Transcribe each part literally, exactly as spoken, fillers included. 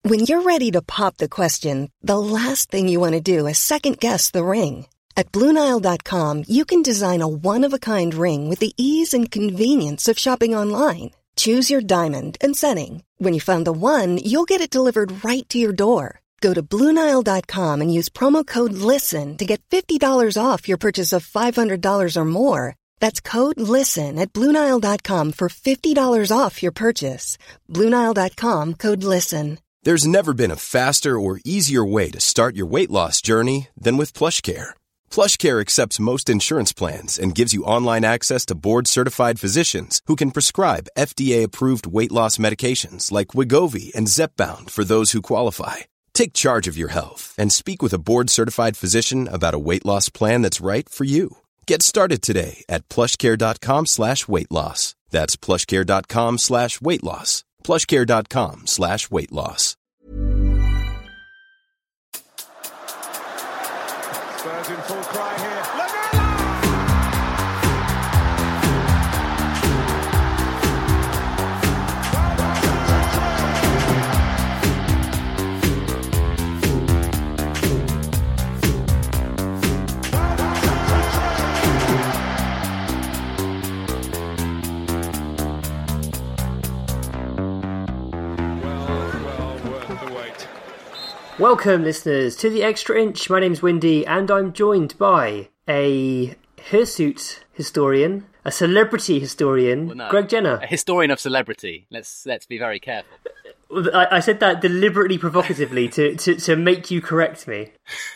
When you're ready to pop the question, the last thing you want to do is second-guess the ring. At Blue Nile dot com, you can design a one-of-a-kind ring with the ease and convenience of shopping online. Choose your diamond and setting. When you find the one, you'll get it delivered right to your door. Go to Blue Nile dot com and use promo code LISTEN to get fifty dollars off your purchase of five hundred dollars or more. That's code LISTEN at Blue Nile dot com for fifty dollars off your purchase. Blue Nile dot com, code LISTEN. There's never been a faster or easier way to start your weight loss journey than with PlushCare. PlushCare accepts most insurance plans and gives you online access to board-certified physicians who can prescribe F D A-approved weight loss medications like Wegovy and Zepbound for those who qualify. Take charge of your health and speak with a board-certified physician about a weight loss plan that's right for you. Get started today at plushcare.com slash weight loss. That's plushcare.com slash weight loss. plushcare.com slash weight loss. Spurs in full cry here. Welcome, listeners, to the Extra Inch. My name's Windy, and I'm joined by a hirsute historian, a celebrity historian, well, no, Greg Jenner. A historian of celebrity. Let's let's be very careful. I, I said that deliberately provocatively to, to, to make you correct me.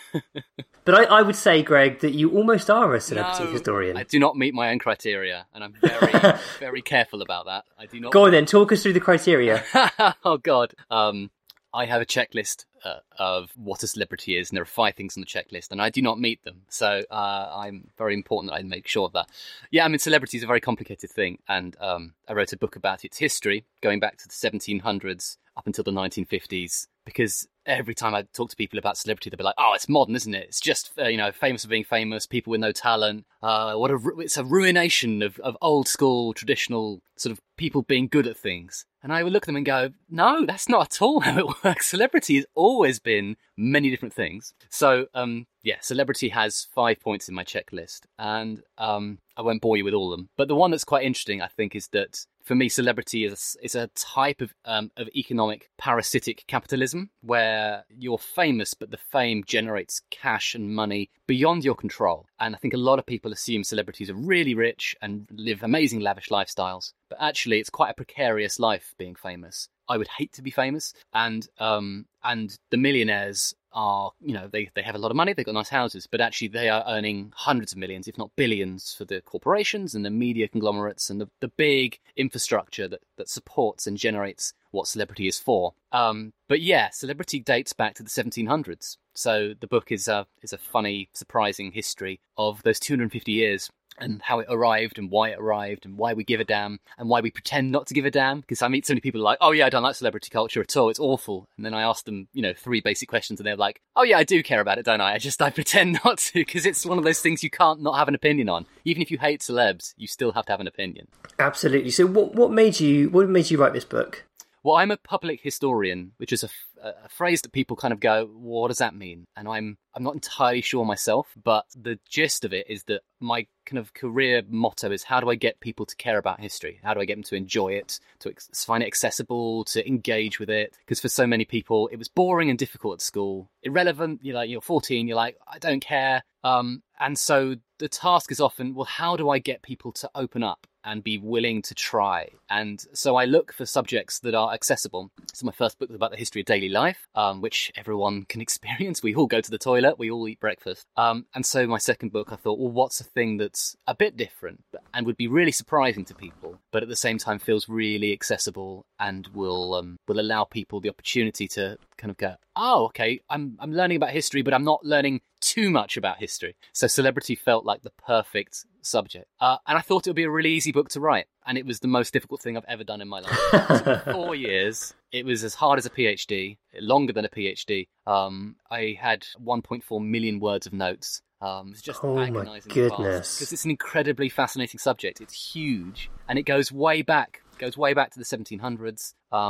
But I, I would say, Greg, that you almost are a celebrity no, historian. I do not meet my own criteria, and I'm very, very careful about that. I do not. Go on then, talk us through the criteria. Oh, God. Um, I have a checklist uh, of what a celebrity is, and there are five things on the checklist, and I do not meet them. So uh, I'm very important that I make sure of that. Yeah, I mean, celebrity is a very complicated thing, and um, I wrote a book about its history, going back to the seventeen hundreds up until the nineteen fifties, because every time I talk to people about celebrity, they'll be like, oh, it's modern, isn't it? It's just, uh, you know, famous for being famous, people with no talent. Uh, what a, it's a ruination of, of old school, traditional sort of people being good at things. And I would look at them and go, no, that's not at all how it works. Celebrity has always been many different things. So, um, yeah, celebrity has five points in my checklist. And um, I won't bore you with all of them. But the one that's quite interesting, I think, is that for me, celebrity is, is a type of um, of economic parasitic capitalism where you're famous, but the fame generates cash and money beyond your control. And I think a lot of people assume celebrities are really rich and live amazing, lavish lifestyles. But actually, it's quite a precarious life being famous. I would hate to be famous. And um, and the millionaires are, you know, they, they have a lot of money, they've got nice houses, but actually they are earning hundreds of millions, if not billions, for the corporations and the media conglomerates and the, the big infrastructure that, that supports and generates what celebrity is for. Um, but yeah, celebrity dates back to the seventeen hundreds. So the book is a, is a funny, surprising history of those two hundred fifty years. And how it arrived and why it arrived and why we give a damn and why we pretend not to give a damn. Because I meet so many people like, oh yeah, I don't like celebrity culture at all. It's awful. And then I ask them, you know, three basic questions and they're like, oh yeah, I do care about it, don't I? I just, I pretend not to because it's one of those things you can't not have an opinion on. Even if you hate celebs, you still have to have an opinion. Absolutely. So what, what made you, what made you write this book? Well, I'm a public historian, which is a, a phrase that people kind of go, well, what does that mean? And I'm I'm not entirely sure myself, but the gist of it is that my kind of career motto is how do I get people to care about history? How do I get them to enjoy it, to ex- find it accessible, to engage with it? Because for so many people, it was boring and difficult at school, irrelevant. You're like, you're fourteen, you're like, I don't care. Um, and so the task is often, well, how do I get people to open up and be willing to try? And so I look for subjects that are accessible. So my first book was about the history of daily life, um, which everyone can experience. We all go to the toilet, we all eat breakfast. Um, and so my second book, I thought, well, what's a thing that's a bit different and would be really surprising to people, but at the same time feels really accessible and will um, will allow people the opportunity to kind of go, oh, okay, I'm I'm learning about history, but I'm not learning too much about history. So celebrity felt like the perfect subject. Uh, and I thought it would be a really easy book to write. And it was the most difficult thing I've ever done in my life. So for four years, it was as hard as a PhD, longer than a PhD. Um, I had one point four million words of notes. Um, it's just oh agonizing. My goodness. Because it's an incredibly fascinating subject. It's huge. And it goes way back. It goes way back to the seventeen hundreds. Um,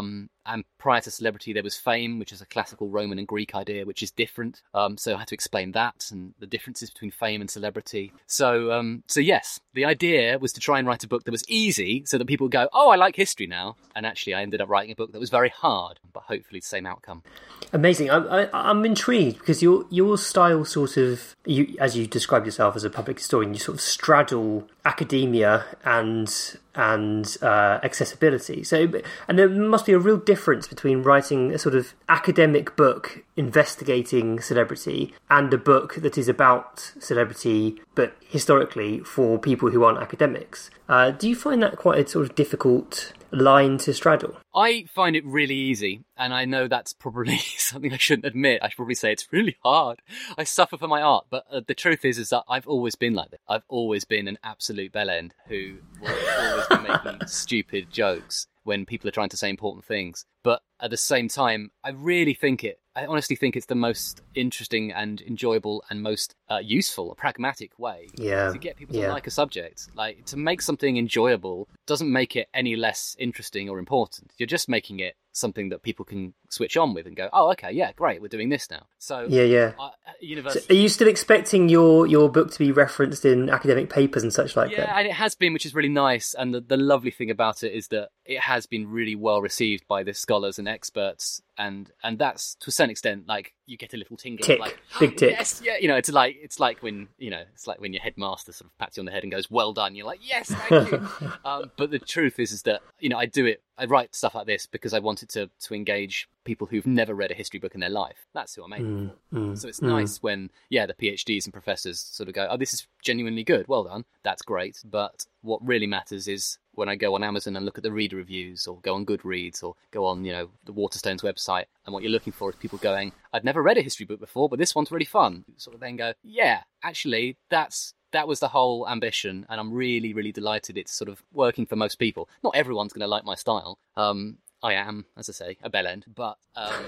and prior to celebrity, there was fame, which is a classical Roman and Greek idea, which is different. Um, so I had to explain that and the differences between fame and celebrity. So, um, so yes, the idea was to try and write a book that was easy so that people would go, oh, I like history now. And actually, I ended up writing a book that was very hard, but hopefully the same outcome. Amazing. I'm, I, I'm intrigued because your your style sort of, you, as you describe yourself as a public historian, you sort of straddle academia and and uh, accessibility. So, and there must be a real difference between writing a sort of academic book investigating celebrity and a book that is about celebrity, but historically for people who aren't academics. Uh, do you find that quite a sort of difficult line to straddle? I find it really easy, and I know that's probably something I shouldn't admit. I should probably say it's really hard. I suffer for my art, but uh, the truth is, is that I've always been like this. I've always been an absolute bellend who will always be making stupid jokes when people are trying to say important things. But at the same time, I really think it, I honestly think it's the most interesting and enjoyable and most uh, useful, a pragmatic way yeah. to get people yeah. to like a subject. Like, to make something enjoyable doesn't make it any less interesting or important. You're just making it something that people can switch on with and go, oh, okay, yeah, great, we're doing this now. So, yeah, yeah. Uh, university... So are you still expecting your, your book to be referenced in academic papers and such like yeah, that? Yeah, and it has been, which is really nice. And the, the lovely thing about it is that it has been really well received by the scholars and experts. And and that's, to a certain extent, like, you get a little tingle. Tick, like, big tick. Yes, yeah, you know, it's like it's like when you know, it's like when your headmaster sort of pats you on the head and goes, "Well done." You're like, "Yes, thank you." um, but the truth is, is that you know, I do it. I write stuff like this because I wanted to to engage people who've never read a history book in their life. That's who I'm aiming for. Mm, mm, so it's mm. nice when, yeah, the PhDs and professors sort of go, "Oh, this is genuinely good. Well done. That's great." But what really matters is when I go on Amazon and look at the reader reviews, or go on Goodreads, or go on, you know, the Waterstones website, and what you're looking for is people going, I've never read a history book before, but this one's really fun. You sort of then go, yeah, actually, that's that was the whole ambition, and I'm really, really delighted it's sort of working for most people. Not everyone's going to like my style. Um, I am, as I say, a bellend, but um,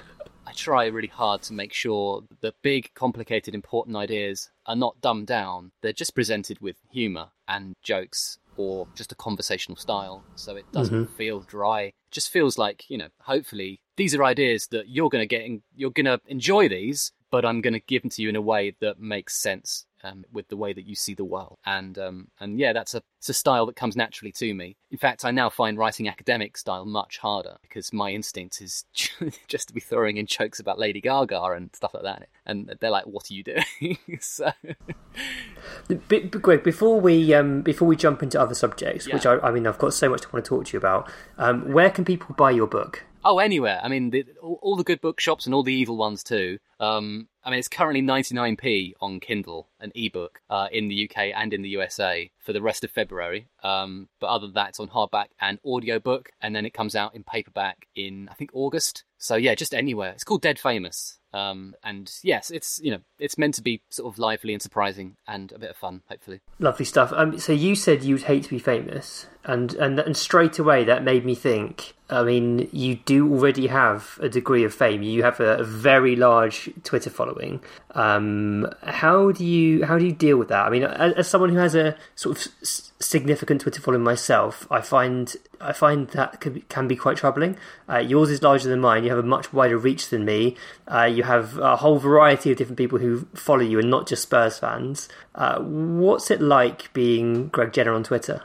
I try really hard to make sure the big, complicated, important ideas are not dumbed down. They're just presented with humour and jokes, or just a conversational style, so it doesn't mm-hmm. feel dry. It just feels like, you know, hopefully these are ideas that you're going to get, in, you're going to enjoy these, but I'm going to give them to you in a way that makes sense um, with the way that you see the world. And um, and yeah, that's a it's a style that comes naturally to me. In fact, I now find writing academic style much harder because my instinct is just to be throwing in jokes about Lady Gaga and stuff like that. And they're like, "What are you doing?" so, but, but Greg, before we um, before we jump into other subjects, yeah. which I, I mean, I've got so much to want to talk to you about. Um, where can people buy your book? Oh, anywhere. I mean, the, all, all the good bookshops and all the evil ones too. Um, I mean, it's currently ninety-nine p on Kindle, an ebook, uh, in the U K and in the U S A for the rest of February. Um, but other than that, it's on hardback and audiobook, and then it comes out in paperback in, I think, August. So yeah, just anywhere. It's called Dead Famous. Um, and yes, it's, you know, it's meant to be sort of lively and surprising and a bit of fun, hopefully. Lovely stuff. Um, so you said you'd hate to be famous, and, and, and straight away that made me think, I mean, you do already have a degree of fame. You have a, a very large Twitter following. Um, how do you how do you deal with that? I mean, as, as someone who has a sort of s- significant Twitter following myself, I find I find that can be, can be quite troubling. Uh, yours is larger than mine. You have a much wider reach than me. Uh, you have a whole variety of different people who follow you, and not just Spurs fans. Uh, what's it like being Greg Jenner on Twitter?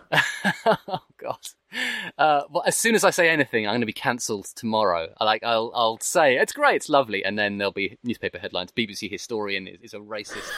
Oh God. Uh, well, as soon as I say anything, I'm going to be cancelled tomorrow. I like, I'll, I'll say it's great, it's lovely, and then there'll be newspaper headlines: B B C historian is, is a racist.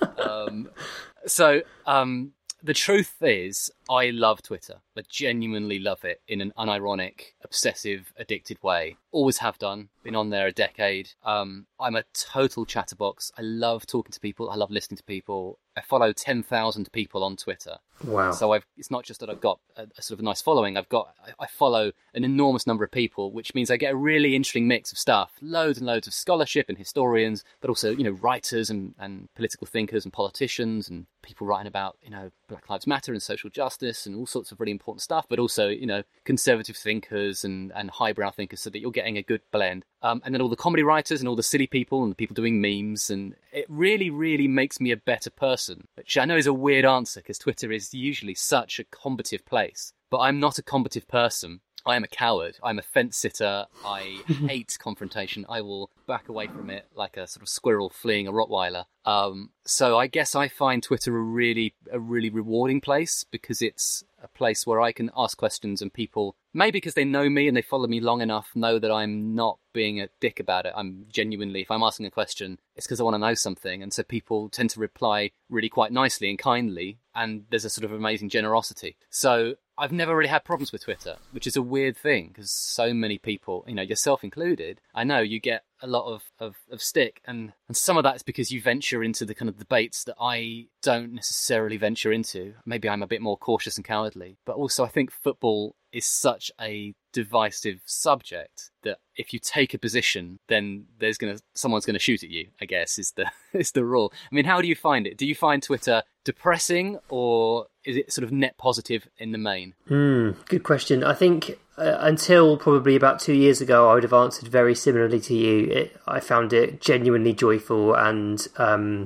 um, so, um, the truth is, I love Twitter. I genuinely love it in an unironic, obsessive, addicted way. Always have done. Been on there a decade. Um, I'm a total chatterbox. I love talking to people. I love listening to people. I follow ten thousand people on Twitter. Wow. So I've, it's not just that I've got a, a sort of a nice following. I've got, I, I follow an enormous number of people, which means I get a really interesting mix of stuff. Loads and loads of scholarship and historians, but also, you know, writers and, and political thinkers and politicians and people writing about, you know, Black Lives Matter and social justice and all sorts of really important stuff, but also, you know, conservative thinkers and, and highbrow thinkers, so that you're getting a good blend. Um, and then all the comedy writers and all the silly people and the people doing memes, and it really, really makes me a better person, which I know is a weird answer because Twitter is usually such a combative place, but I'm not a combative person. I am a coward. I'm a fence sitter. I hate confrontation. I will back away from it like a sort of squirrel fleeing a Rottweiler. Um, so I guess I find Twitter a really, a really rewarding place because it's a place where I can ask questions and people, maybe because they know me and they follow me long enough, know that I'm not being a dick about it. I'm genuinely, if I'm asking a question, it's because I want to know something. And so people tend to reply really quite nicely and kindly. And there's a sort of amazing generosity. So I've never really had problems with Twitter, which is a weird thing because so many people, you know, yourself included, I know you get a lot of, of, of stick. And, and some of that is because you venture into the kind of debates that I don't necessarily venture into. Maybe I'm a bit more cautious and cowardly. But also I think football is such a divisive subject that if you take a position, then there's gonna someone's gonna shoot at you, I guess, is the is the rule. I mean, how do you find it? Do you find Twitter depressing, or is it sort of net positive in the main? Mm, good question. I think uh, until probably about two years ago, I would have answered very similarly to you. It, I found it genuinely joyful and um,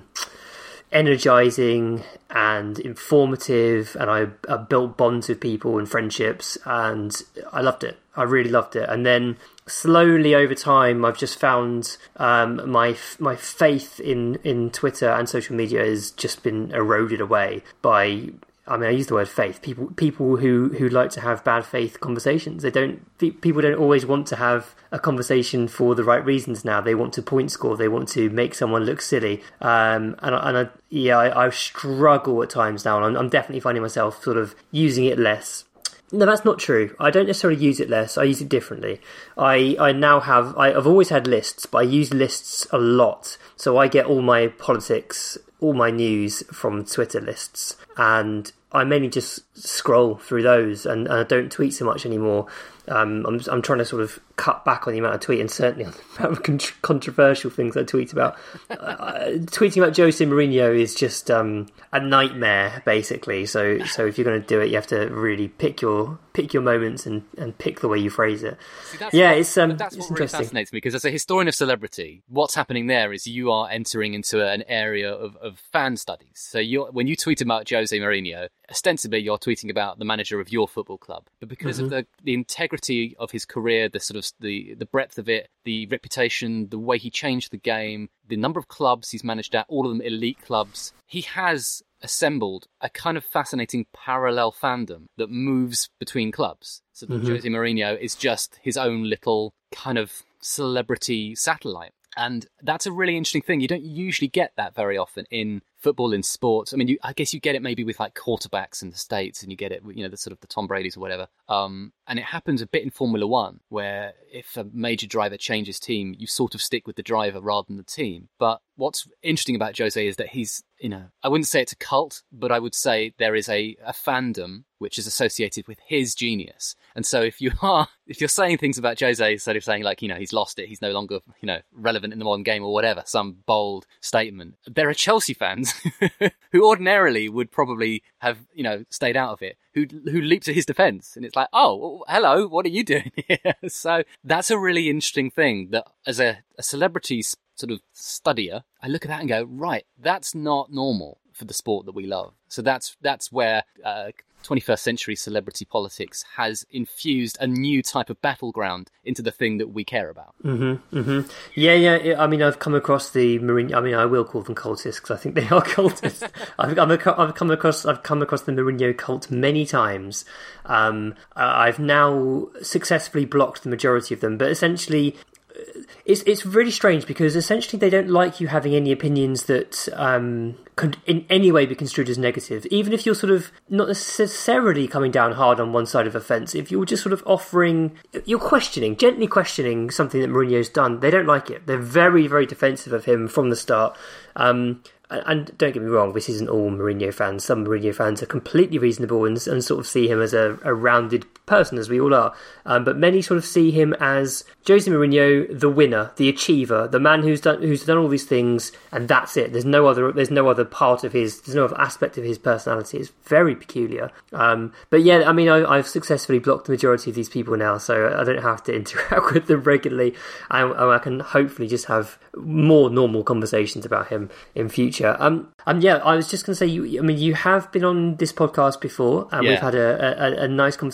energizing and informative, and I, I built bonds with people and friendships, and I loved it. I really loved it. And then slowly over time, I've just found um, my my faith in, in Twitter and social media has just been eroded away by, I mean, I use the word faith. People people who, who like to have bad faith conversations. They don't. People don't always want to have a conversation for the right reasons now. They want to point score. They want to make someone look silly. Um, and I, and I, yeah, I, I struggle at times now, and I'm, I'm definitely finding myself sort of using it less. No, that's not true. I don't necessarily use it less. I use it differently. I, I now have... I, I've always had lists, but I use lists a lot. So I get all my politics, all my news from Twitter lists. And I mainly just scroll through those, and, and I don't tweet so much anymore. Um, I'm I'm trying to sort of cut back on the amount of tweet, and certainly on the amount of con- controversial things I tweet about. uh, tweeting about Jose Mourinho is just um, a nightmare, basically. So so if you're going to do it, you have to really pick your pick your moments and, and pick the way you phrase it. See, yeah, what, it's um, that's it's what really fascinates me, because as a historian of celebrity, what's happening there is you are entering into an area of, of fan studies. So you're, when you tweet about Jose Mourinho, ostensibly you're tweeting about the manager of your football club, but because mm-hmm. of the, the integrity of his career, the sort of the, the breadth of it, the reputation, the way he changed the game, the number of clubs he's managed at, all of them elite clubs, he has assembled a kind of fascinating parallel fandom that moves between clubs. So mm-hmm. Jose Mourinho is just his own little kind of celebrity satellite. And that's a really interesting thing. You don't usually get that very often in football, in sports. I mean, you, I guess you get it maybe with like quarterbacks in the States, and you get it, you know, the sort of the Tom Brady's or whatever. Um, and it happens a bit in Formula One, where if a major driver changes team, you sort of stick with the driver rather than the team. But what's interesting about Jose is that he's, you know, I wouldn't say it's a cult, but I would say there is a, a fandom which is associated with his genius. And so if you are, if you're saying things about Jose instead of saying like, you know, he's lost it, he's no longer, you know, relevant in the modern game or whatever, some bold statement, there are Chelsea fans who ordinarily would probably have, you know, stayed out of it, who who leap to his defence. And it's like, oh, hello, what are you doing here? So that's a really interesting thing that as a, a celebrity sort of studier, I look at that and go, right, that's not normal for the sport that we love. So that's that's where uh, twenty-first century celebrity politics has infused a new type of battleground into the thing that we care about. Mm-hmm, mm-hmm. Yeah, yeah. I mean, I've come across the Mourinho. I mean, I will call them cultists because I think they are cultists. I've, I'm a, I've come across. I've come across the Mourinho cult many times. Um, I've now successfully blocked the majority of them, but essentially, It's it's really strange because essentially they don't like you having any opinions that um, could in any way be construed as negative. Even if you're sort of not necessarily coming down hard on one side of a fence, if you're just sort of offering, you're questioning, gently questioning something that Mourinho's done, they don't like it. They're very, very defensive of him from the start. Um, and don't get me wrong, this isn't all Mourinho fans. Some Mourinho fans are completely reasonable and, and sort of see him as a, a rounded person, as we all are. Um, but many sort of see him as Jose Mourinho, the winner, the achiever, the man who's done who's done all these things, and that's it. There's no other. There's no other part of his. There's no other aspect of his personality. It's very peculiar. Um, but yeah, I mean, I, I've successfully blocked the majority of these people now, so I don't have to interact with them regularly. I, I can hopefully just have more normal conversations about him in future. Um, um, yeah, I was just going to say, you, I mean, you have been on this podcast before, and yeah. we've had a, a, a nice conversation about his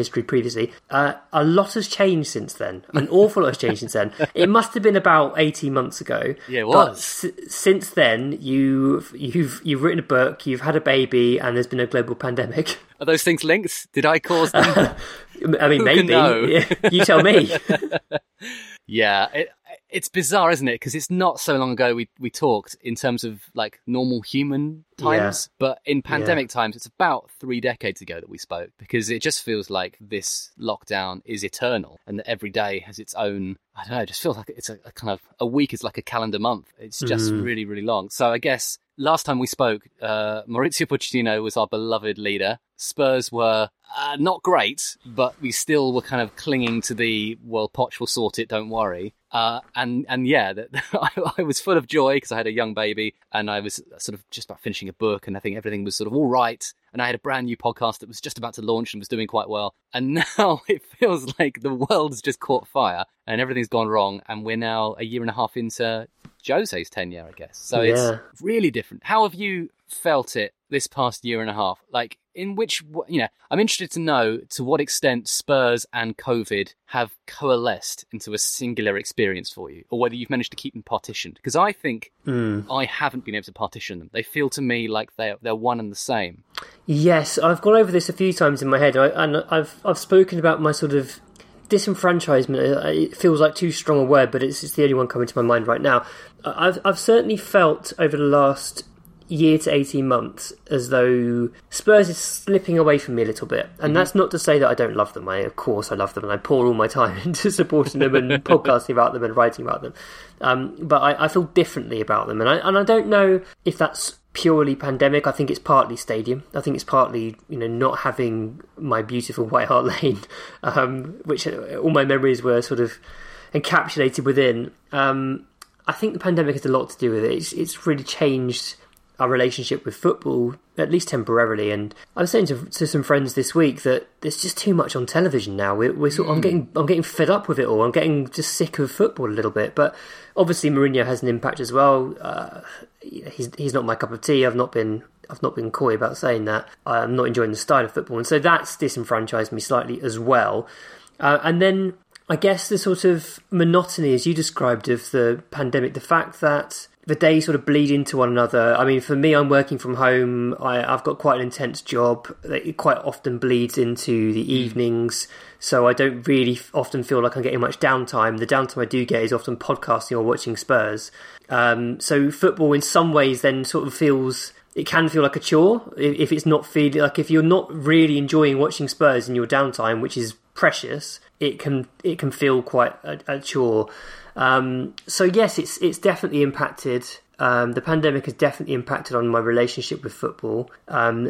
history previously. Uh, a lot has changed since then. An awful lot has changed since then. It must have been about eighteen months ago. Yeah, it was. But s- since then, you've you've you've written a book, you've had a baby, and there's been a global pandemic. Are those things linked? Did I cause them? I mean, Who maybe. can know? You tell me. Yeah, it, it's bizarre, isn't it? Because it's not so long ago we, we talked in terms of like normal human times, Yeah. but in pandemic Yeah. times, it's about three decades ago that we spoke, because it just feels like this lockdown is eternal and that every day has its own, I don't know, it just feels like it's a, a kind of, a week is like a calendar month. It's just Mm. really, really long. So I guess last time we spoke, uh, Maurizio Pochettino was our beloved leader. Spurs were uh, not great, but we still were kind of clinging to the, well, Poch will sort it, don't worry. Uh, and, and yeah, that, I, I was full of joy because I had a young baby and I was sort of just about finishing a book and I think everything was sort of all right. And I had a brand new podcast that was just about to launch and was doing quite well. And now it feels like the world's just caught fire and everything's gone wrong. And we're now a year and a half into Jose's tenure, I guess. So Yeah. it's really different. How have you felt it this past year and a half? Like, in which, you know, I'm interested to know to what extent Spurs and COVID have coalesced into a singular experience for you, or whether you've managed to keep them partitioned. Because I think Mm. I haven't been able to partition them. They feel to me like they're, they're one and the same. Yes, I've gone over this a few times in my head, I, and I've I've spoken about my sort of disenfranchisement. It feels like too strong a word, but it's, it's the only one coming to my mind right now. I've I've certainly felt over the last year to eighteen months as though Spurs is slipping away from me a little bit, and Mm-hmm. that's not to say that I don't love them. I of course I love them, and I pour all my time into supporting them and podcasting about them and writing about them. Um, but I, I feel differently about them, and I and I don't know if that's purely pandemic. I think it's partly stadium. I think it's partly, you know, not having my beautiful White Hart Lane, um, which all my memories were sort of encapsulated within. Um, I think the pandemic has a lot to do with it. It's, it's really changed our relationship with football, at least temporarily. And I was saying to, to some friends this week that there's just too much on television now. We're, we're sort, mm. I'm getting I'm getting fed up with it all. I'm getting just sick of football a little bit. But obviously Mourinho has an impact as well. Uh, he's he's not my cup of tea. I've not been I've not been coy about saying that. I'm not enjoying the style of football, and so that's disenfranchised me slightly as well. Uh, and then I guess the sort of monotony, as you described, of the pandemic, the fact that the days sort of bleed into one another. I mean, for me, I'm working from home. I, I've got quite an intense job. It quite often bleeds into the evenings, so I don't really often feel like I'm getting much downtime. The downtime I do get is often podcasting or watching Spurs. Um, so football, in some ways, then sort of feels... It can feel like a chore if it's not feeling like if you're not really enjoying watching Spurs in your downtime, which is precious. It can it can feel quite a, a chore. Um, so yes, it's it's definitely impacted. Um, the pandemic has definitely impacted on my relationship with football. Um,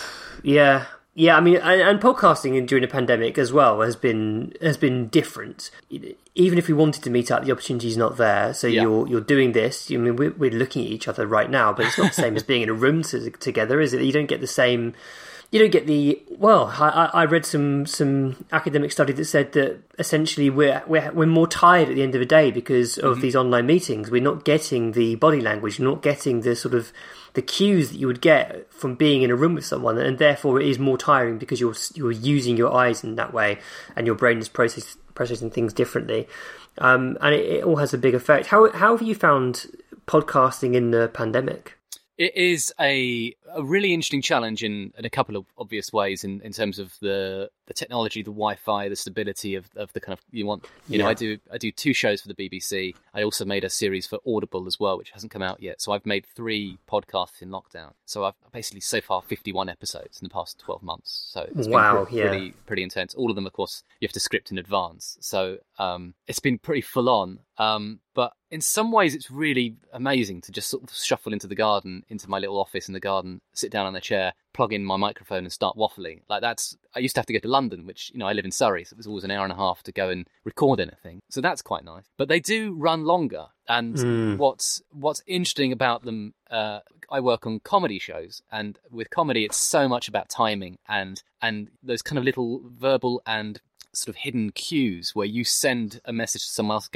yeah, yeah. I mean, and, and podcasting during the pandemic as well has been has been different. Even if we wanted to meet up, the opportunity is not there. So yeah. you're you're doing this. I mean, we're, we're looking at each other right now, but it's not the same as being in a room to, together, is it? You don't get the same. You don't get the well. I, I read some some academic study that said that essentially we're we're we're more tired at the end of the day because of mm-hmm. these online meetings. We're not getting the body language. We're not getting the sort of the cues that you would get from being in a room with someone, and therefore it is more tiring because you're you're using your eyes in that way, and your brain is process, processing things differently, um, and it, it all has a big effect. How how have you found podcasting in the pandemic? It is a a really interesting challenge in, in a couple of obvious ways in, in terms of the, the technology, the Wi-Fi, the stability of, of the kind of you want. You know, yeah. I do I do two shows for the B B C. I also made a series for Audible as well, which hasn't come out yet. So I've made three podcasts in lockdown. So I've basically so far fifty-one episodes in the past twelve months. So it's wow, been pretty, yeah. pretty pretty intense. All of them, of course, you have to script in advance. So um, it's been pretty full on. Um, but in some ways, it's really amazing to just sort of shuffle into the garden, into my little office in the garden, sit down on a chair, plug in my microphone and start waffling. Like that's, I used to have to go to London, which, you know, I live in Surrey, so it was always an hour and a half to go and record anything. So that's quite nice. But they do run longer. And Mm. what's what's interesting about them, uh, I work on comedy shows, and with comedy, it's so much about timing and and those kind of little verbal and sort of hidden cues where you send a message to someone else going,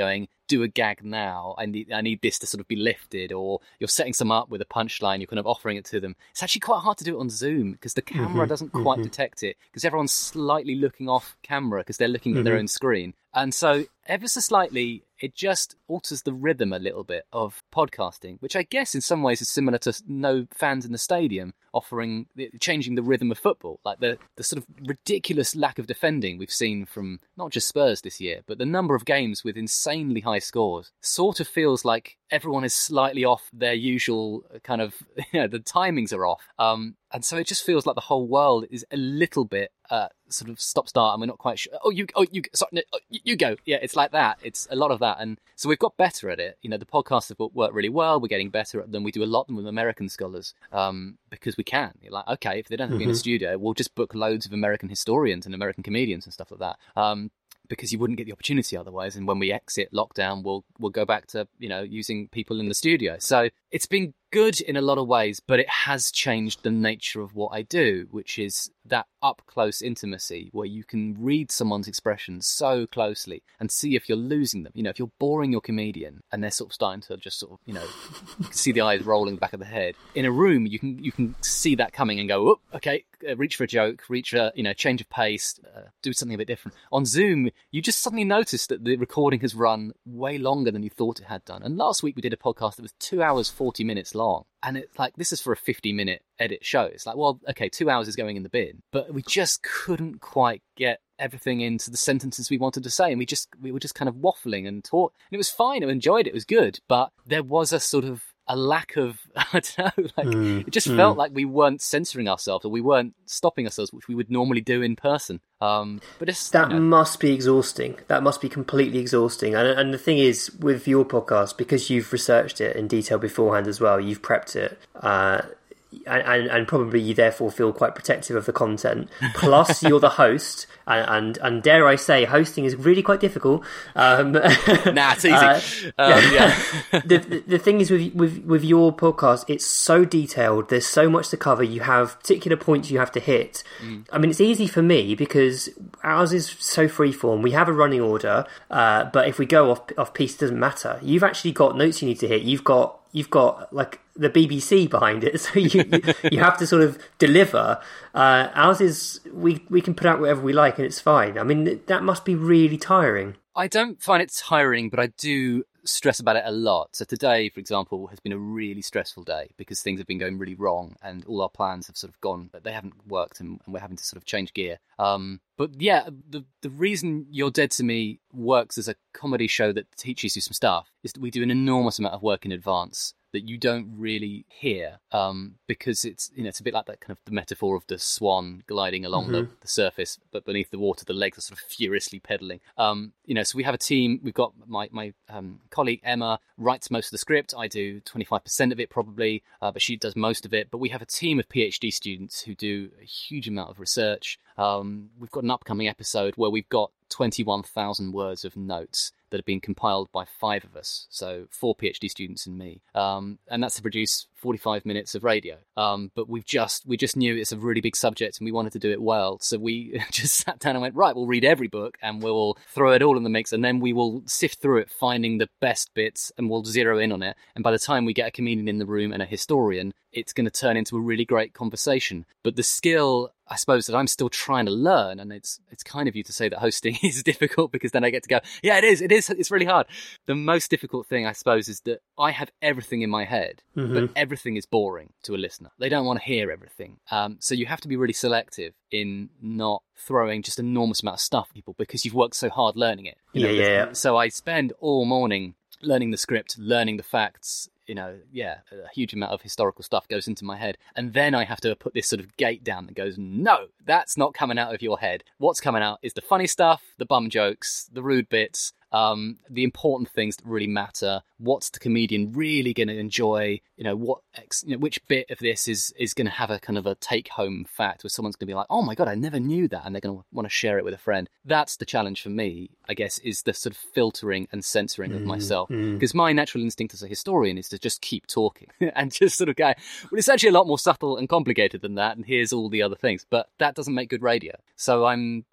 do a gag now. I need I need this to sort of be lifted, or you're setting some up with a punchline. You're kind of offering it to them. It's actually quite hard to do it on Zoom because the camera mm-hmm, doesn't quite mm-hmm. detect it because everyone's slightly looking off camera because they're looking at mm-hmm. their own screen. And so ever so slightly, it just alters the rhythm a little bit of podcasting, which I guess in some ways is similar to no fans in the stadium offering, changing the rhythm of football. Like the, the sort of ridiculous lack of defending we've seen from not just Spurs this year, but the number of games with insanely high scores sort of feels like everyone is slightly off their usual kind of, you know, the timings are off. Um, and so it just feels like the whole world is a little bit uh, sort of stop-start, and we're not quite sure. Oh, you, oh, you, sorry, no, oh, you go. Yeah, it's like that. It's a lot of that, and so we've got better at it. You know, the podcasts have worked really well. We're getting better at them. We do a lot of them with American scholars um, because we can. You're like, okay, if they don't have to be in a studio, we'll just book loads of American historians and American comedians and stuff like that. Um, because you wouldn't get the opportunity otherwise. And when we exit lockdown, we'll we'll go back to, you know, using people in the studio. So it's been good in a lot of ways, but it has changed the nature of what I do, which is that up-close intimacy where you can read someone's expressions so closely and see if you're losing them. You know, if you're boring your comedian and they're sort of starting to just sort of, you know, you can see the eyes rolling the back of the head. In a room, you can you can see that coming and go, oh, okay, uh, reach for a joke, reach for, you know, change of pace, uh, do something a bit different. On Zoom, you just suddenly notice that the recording has run way longer than you thought it had done. And last week we did a podcast that was two hours, forty minutes long. And it's like, this is for a fifty minute edit show. It's like, well, okay, two hours is going in the bin, but we just couldn't quite get everything into the sentences we wanted to say. And we just, we were just kind of waffling and talk. And it was fine. I enjoyed it. It was good. But there was a sort of a lack of, I don't know, like mm, it just mm. felt like we weren't censoring ourselves, or we weren't stopping ourselves, which we would normally do in person. Um, but it's, that you know, must be exhausting. That must be completely exhausting. And, and the thing is, with your podcast, because you've researched it in detail beforehand as well, you've prepped it, uh, and, and, and probably you therefore feel quite protective of the content. Plus, you're the host, and, and and dare I say, hosting is really quite difficult. Um, nah, it's easy. Uh, um, yeah. the, the the thing is with with with your podcast, it's so detailed. There's so much to cover. You have particular points you have to hit. Mm. I mean, it's easy for me because ours is so freeform. We have a running order, uh, but if we go off off piece, it doesn't matter. You've actually got notes you need to hit. You've got you've got like the B B C behind it, so you you, you have to sort of deliver. Uh, ours is we we can put out whatever we like and it's fine. I mean, that must be really tiring. I don't find it tiring, but I do stress about it a lot. So today, for example, has been a really stressful day because things have been going really wrong and all our plans have sort of gone, but they haven't worked, and, and we're having to sort of change gear. Um, but yeah, the the reason You're Dead to Me works as a comedy show that teaches you some stuff is that we do an enormous amount of work in advance that you don't really hear, um, because it's, you know, it's a bit like that kind of the metaphor of the swan gliding along mm-hmm. the, the surface, but beneath the water, the legs are sort of furiously pedaling. Um, you know, so we have a team. We've got my my um, colleague Emma writes most of the script. I do twenty-five percent of it probably, uh, but she does most of it. But we have a team of PhD students who do a huge amount of research. Um, we've got an upcoming episode where we've got twenty-one thousand words of notes that have been compiled by five of us, so four PhD students and me, um, and that's to produce forty-five minutes of radio. Um, but we've just we just knew it's a really big subject and we wanted to do it well, so we just sat down and went, right, we'll read every book and we'll throw it all in the mix, and then we will sift through it, finding the best bits, and we'll zero in on it. And by the time we get a comedian in the room and a historian, it's going to turn into a really great conversation. But the skill, I suppose, that I'm still trying to learn, and it's it's kind of you to say that hosting is difficult, because then I get to go, yeah, it is, it is, it's really hard. The most difficult thing, I suppose, is that I have everything in my head, mm-hmm. but everything is boring to a listener. They don't want to hear everything. Um, so you have to be really selective in not throwing just enormous amount of stuff at people because you've worked so hard learning it. You know, yeah, yeah, yeah. So I spend all morning learning the script, learning the facts. You know, yeah, a huge amount of historical stuff goes into my head. And then I have to put this sort of gate down that goes, no, that's not coming out of your head. What's coming out is the funny stuff, the bum jokes, the rude bits, um, the important things that really matter. What's the comedian really going to enjoy? You know, what, ex- you know, which bit of this is, is going to have a kind of a take-home fact where someone's going to be like, oh my God, I never knew that. And they're going to want to share it with a friend. That's the challenge for me, I guess, is the sort of filtering and censoring of mm, myself. Because mm. my natural instinct as a historian is to just keep talking and just sort of go, well, it's actually a lot more subtle and complicated than that. And here's all the other things. But that doesn't make good radio. So I'm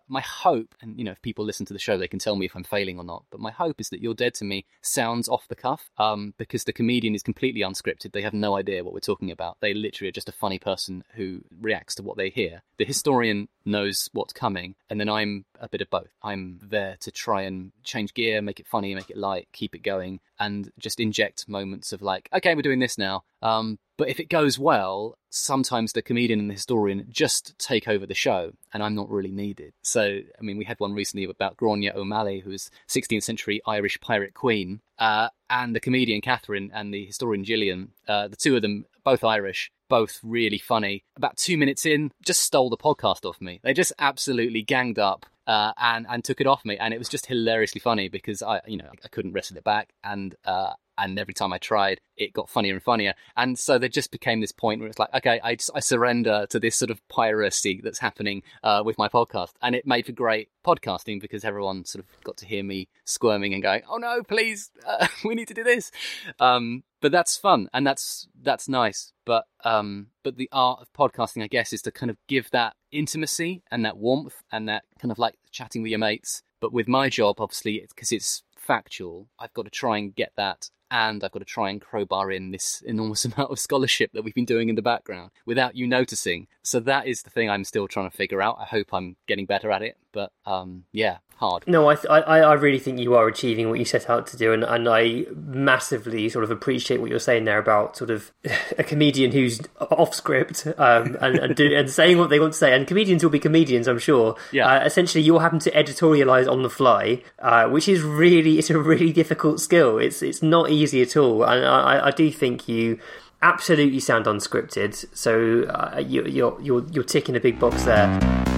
my hope, and, you know, if people listen to the show, they can tell me if I'm failing or not, but my hope is that You're Dead to Me sounds off the cuff, um, because the comedian is completely unscripted. They have no idea what we're talking about. They literally are just a funny person who reacts to what they hear. The historian knows what's coming, and then I'm a bit of both. I'm there to try and change gear, make it funny, make it light, keep it going, and just inject moments of like, okay, we're doing this now. Um, but if it goes well, sometimes the comedian and the historian just take over the show, and I'm not really needed. So, I mean, we had one recently about Gráinne O'Malley, who was sixteenth century Irish pirate queen, uh, and the comedian Catherine and the historian Gillian, uh, the two of them, both Irish, both really funny. About two minutes in, just stole the podcast off me. They just absolutely ganged up uh, and and took it off me, and it was just hilariously funny because I, you know, I couldn't wrestle it back, and uh, and every time I tried, it got funnier and funnier. And so there just became this point where it's like, okay, I, I surrender to this sort of piracy that's happening uh, with my podcast. And it made for great podcasting because everyone sort of got to hear me squirming and going, oh no, please, uh, we need to do this. Um, but that's fun, and that's that's nice. But um, but the art of podcasting, I guess, is to kind of give that intimacy and that warmth and that kind of like chatting with your mates. But with my job, obviously, because it's, it's factual, I've got to try and get that, and I've got to try and crowbar in this enormous amount of scholarship that we've been doing in the background without you noticing. So that is the thing I'm still trying to figure out. I hope I'm getting better at it, but um, yeah, hard. No, I, th- I I really think you are achieving what you set out to do, and, and I massively sort of appreciate what you're saying there about sort of a comedian who's off script um, and and, do, and saying what they want to say. And comedians will be comedians, I'm sure. Yeah. Uh, essentially, you're having to editorialize on the fly, uh, which is really it's a really difficult skill. It's it's not easy at all, and I, I do think you absolutely sound unscripted. So uh, you, you're you're you're ticking a big box there.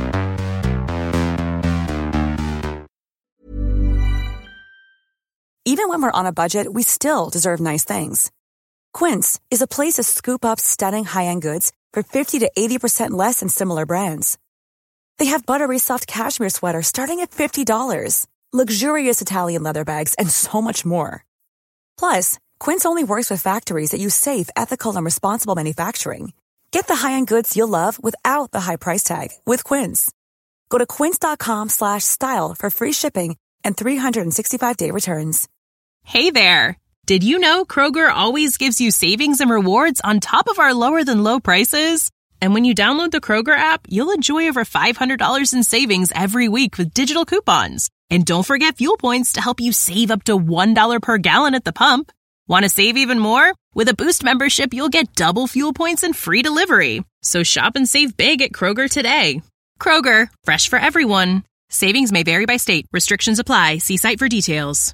Even when we're on a budget, we still deserve nice things. Quince is a place to scoop up stunning high-end goods for fifty to eighty percent less than similar brands. They have buttery soft cashmere sweaters starting at fifty dollars, luxurious Italian leather bags, and so much more. Plus, Quince only works with factories that use safe, ethical, and responsible manufacturing. Get the high-end goods you'll love without the high price tag with Quince. Go to quince.com slash style for free shipping and three sixty-five day returns. Hey there! Did you know Kroger always gives you savings and rewards on top of our lower-than-low prices? And when you download the Kroger app, you'll enjoy over five hundred dollars in savings every week with digital coupons. And don't forget fuel points to help you save up to one dollar per gallon at the pump. Want to save even more? With a Boost membership, you'll get double fuel points and free delivery. So shop and save big at Kroger today. Kroger, fresh for everyone. Savings may vary by state. Restrictions apply. See site for details.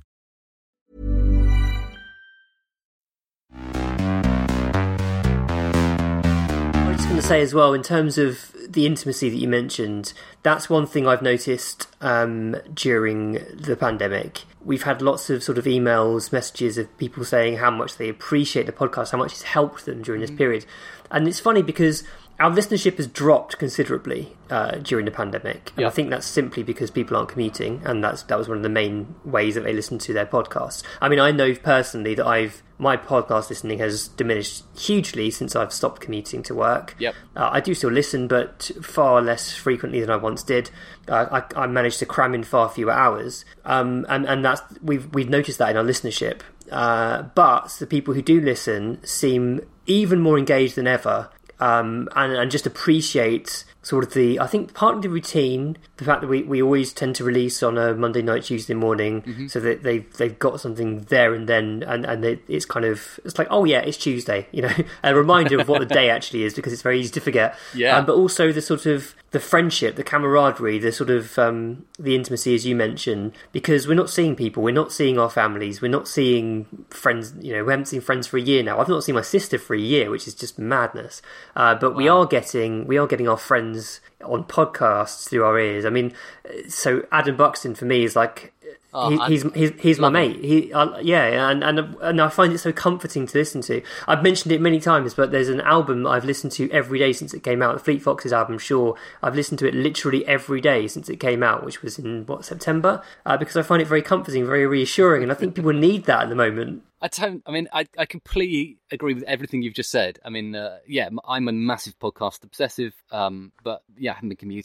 I was just going to say as well, in terms of the intimacy that you mentioned, that's one thing I've noticed um, during the pandemic. We've had lots of sort of emails, messages of people saying how much they appreciate the podcast, how much it's helped them during this mm-hmm. period. And it's funny because our listenership has dropped considerably uh, during the pandemic. And yeah. I think that's simply because people aren't commuting, and that's that was one of the main ways that they listen to their podcasts. I mean, I know personally that I've my podcast listening has diminished hugely since I've stopped commuting to work. Yep. Uh, I do still listen, but far less frequently than I once did. Uh, I, I managed to cram in far fewer hours, um, and and that's we've we've noticed that in our listenership. Uh, but the people who do listen seem even more engaged than ever. Um, and, and just appreciate sort of the, I think partly the routine, the fact that we, we always tend to release on a Monday night, Tuesday morning, mm-hmm. so that they've, they've got something there and then, and, and they, it's kind of, it's like, oh yeah, it's Tuesday, you know, a reminder of what the day actually is, because it's very easy to forget. Yeah. Um, but also the sort of, the friendship, the camaraderie, the sort of, um, the intimacy, as you mentioned, because we're not seeing people, we're not seeing our families, we're not seeing friends, you know, we haven't seen friends for a year now. I've not seen my sister for a year, which is just madness. Uh, but wow. we are getting, we are getting our friends on podcasts through our ears. I mean, so Adam Buxton for me is like, oh, he, he's he's he's my mate. He uh, yeah, and, and and I find it so comforting to listen to. I've mentioned it many times, but there's an album I've listened to every day since it came out. The Fleet Foxes album, sure. I've listened to it literally every day since it came out, which was in what September, uh, because I find it very comforting, very reassuring, and I think people need that at the moment. I don't. I mean, I, I completely agree with everything you've just said. I mean, uh, yeah, I'm a massive podcast obsessive, um, but yeah, I haven't been commuting,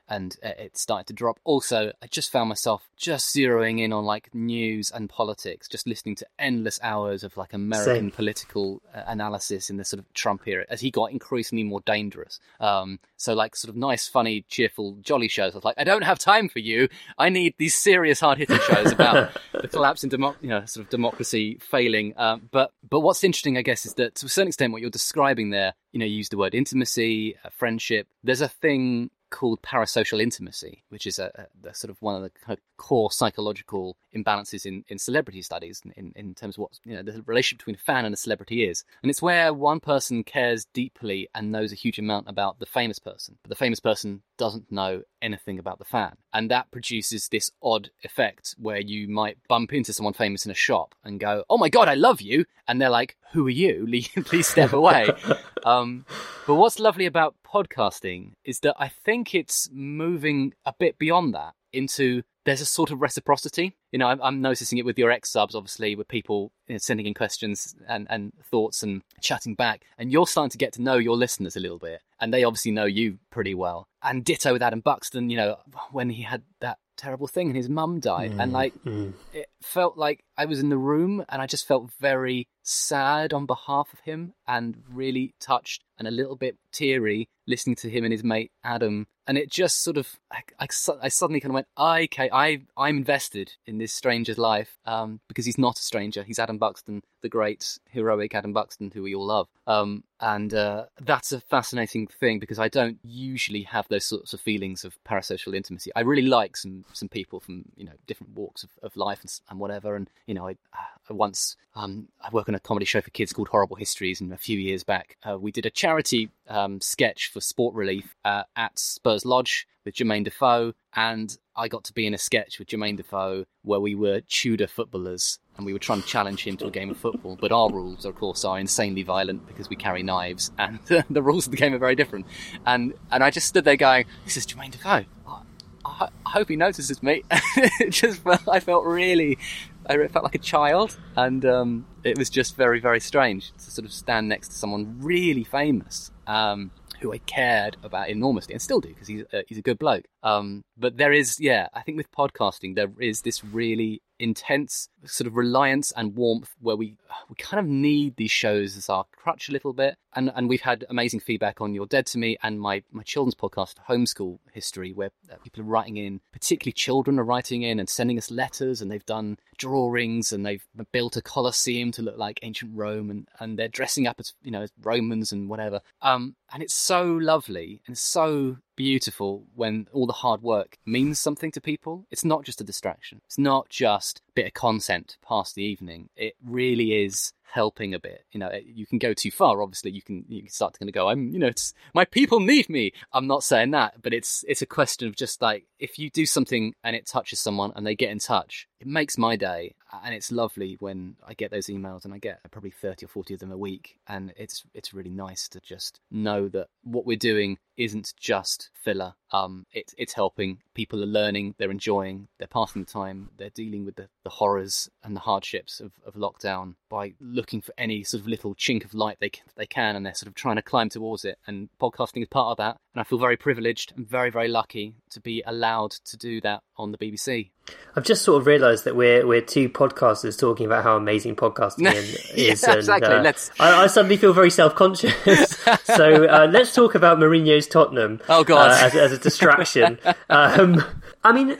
and it started to drop. Also, I just found myself just zeroing in on like news and politics, just listening to endless hours of like American Same. political uh, analysis in the sort of Trump era as he got increasingly more dangerous. Um, so like sort of nice, funny, cheerful, jolly shows. I was like, I don't have time for you. I need these serious, hard-hitting shows about the collapse in demo- you know, sort of democracy failing. Um, but but what's interesting, I guess, is that to a certain extent, what you're describing there, you know, you use the word intimacy, uh, friendship. There's a thing called parasocial intimacy, which is a, a, a sort of one of the kind of core psychological imbalances in, in celebrity studies in, in terms of what, you know, the relationship between a fan and a celebrity is. And it's where one person cares deeply and knows a huge amount about the famous person, but the famous person doesn't know anything about the fan. And that produces this odd effect where you might bump into someone famous in a shop and go, oh my God, I love you. And they're like, who are you? Please step away. um, but what's lovely about podcasting is that I think it's moving a bit beyond that into there's a sort of reciprocity. You know, I'm, I'm noticing it with your ex-subs, obviously, with people, you know, sending in questions and, and thoughts and chatting back. And you're starting to get to know your listeners a little bit. And they obviously know you pretty well. And ditto with Adam Buxton, you know, when he had that terrible thing and his mum died. Mm, and like, mm. it felt like I was in the room and I just felt very sad on behalf of him and really touched and a little bit teary listening to him and his mate Adam. And it just sort of, I, I, I suddenly kind of went, oh, okay, I, I'm invested in this stranger's life um, because he's not a stranger. He's Adam Buxton, the great, heroic Adam Buxton, who we all love. Um, and uh, that's a fascinating thing because I don't usually have those sorts of feelings of parasocial intimacy. I really like some some people from, you know, different walks of, of life and, and whatever. And, you know, I, I once, um, I work on a comedy show for kids called Horrible Histories, and a few years back uh, we did a charity um, sketch for Sport Relief uh, at Spurs Lodge with Jermaine Defoe, and I got to be in a sketch with Jermaine Defoe where we were Tudor footballers and we were trying to challenge him to a game of football. But our rules, of course, are insanely violent because we carry knives, and the rules of the game are very different. And and I just stood there going, "This is Jermaine Defoe. I, I, I hope he notices me." It just felt, I felt really, I felt like a child, and um, it was just very, very strange to sort of stand next to someone really famous. Um, who I cared about enormously, and still do, because he's, uh, he's a good bloke. Um, but there is, yeah, I think with podcasting, there is this really intense sort of reliance and warmth where we we kind of need these shows as our crutch a little bit. And and we've had amazing feedback on You're Dead to Me and my, my children's podcast, Homeschool History, where uh, people are writing in, particularly children are writing in and sending us letters, and they've done drawings and they've built a Colosseum to look like ancient Rome, and, and they're dressing up as, you know, as Romans and whatever. Um, and it's so lovely and so beautiful when all the hard work means something to people. It's not just a distraction. It's not just a bit of content to pass the evening. It really is helping a bit. You know, you can go too far. Obviously, you can you can start to kind of go, I'm, you know, it's, my people need me. I'm not saying that, but it's it's a question of just like, if you do something and it touches someone and they get in touch, it makes my day. And it's lovely when I get those emails, and I get probably thirty or forty of them a week. And it's it's really nice to just know that what we're doing isn't just filler. Um, it, it's helping. People are learning, they're enjoying, they're passing the time, they're dealing with the, the horrors and the hardships of, of lockdown by looking for any sort of little chink of light they can, they can, and they're sort of trying to climb towards it. And podcasting is part of that. And I feel very privileged and very, very lucky to be allowed to do that on the B B C. I've just sort of realised that we're we're two podcasters talking about how amazing podcasting is. Yeah, exactly. And, uh, let's... I, I suddenly feel very self-conscious. So uh, let's talk about Mourinho's Tottenham. Oh God, uh, as, as a distraction. um, I mean,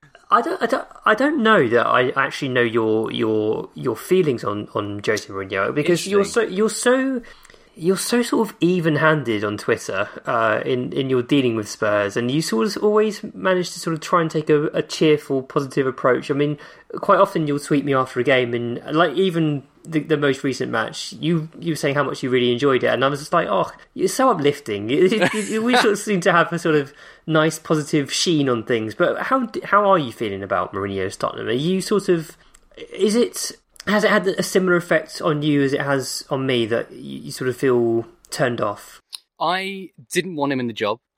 I don't, I don't, I don't know that I actually know your your your feelings on on Jose Mourinho, because you're so you're so. You're so sort of even-handed on Twitter uh, in in your dealing with Spurs, and you sort of always manage to sort of try and take a, a cheerful, positive approach. I mean, quite often you'll tweet me after a game, and like even the, the most recent match, you you were saying how much you really enjoyed it, and I was just like, oh, you're so uplifting. It, it, it, we sort of seem to have a sort of nice, positive sheen on things. But how how are you feeling about Mourinho's Tottenham? Are you sort of, is it? Has it had a similar effect on you as it has on me, that you sort of feel turned off? I didn't want him in the job.